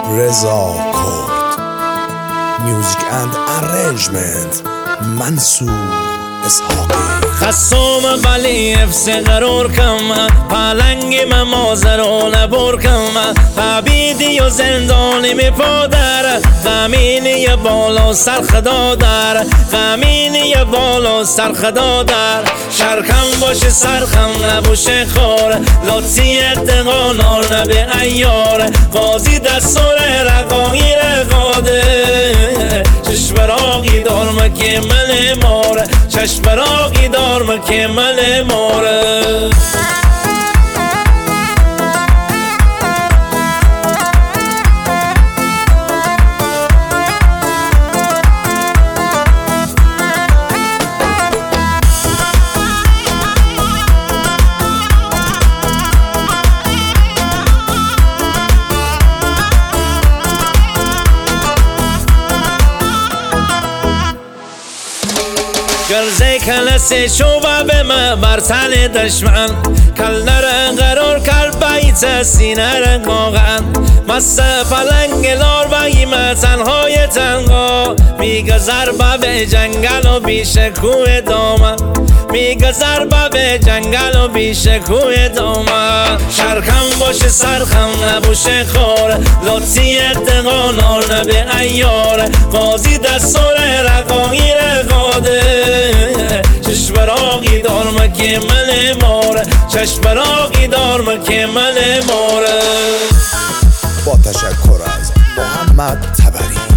رضا کرد. میوزیک اند ارنجمنت منصور اسحاقی. خصوم ولی افس قرار کم پلنگی من مازرو نبور کم قبیدی و زندانی می پادر غمینی بالا سرخدا در غمینی بالا سرخدا در شرکم باشه سرخم نباشه خور لطی اتقانار نبه ایار قاضی دستور رقایی رقاده چشم راقی دار مکمل ماره چشم راقی دار مکمل ماره. گرزه کلسه شوبه به من بر تن دشمن کلنر قرار کرد بیت سینه رقاقن مست پلنگ لار بگیم تنهای تنها میگذر به جنگل و بیش کوه دامن میگذر به جنگل و بیش کوه دامن شرکم باشه سرخم نباشه خور لطی اتقانار نبه ایار قاضی دستور رقایی رقاده چشم راقی دار مکمل ماره چشم راقی دار مکمل ماره. با تشکر از محمد تبری.